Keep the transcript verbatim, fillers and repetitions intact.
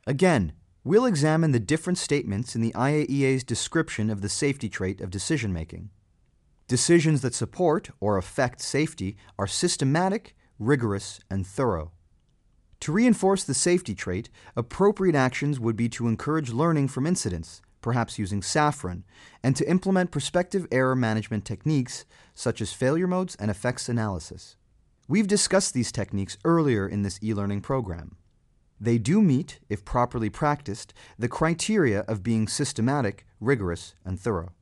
Again, we'll examine the different statements in the I A E A's description of the safety trait of decision-making. Decisions that support or affect safety are systematic, rigorous, and thorough. To reinforce the safety trait, appropriate actions would be to encourage learning from incidents, perhaps using SAFRAN, and to implement prospective error management techniques such as failure modes and effects analysis. We've discussed these techniques earlier in this e-learning program. They do meet, if properly practiced, the criteria of being systematic, rigorous, and thorough.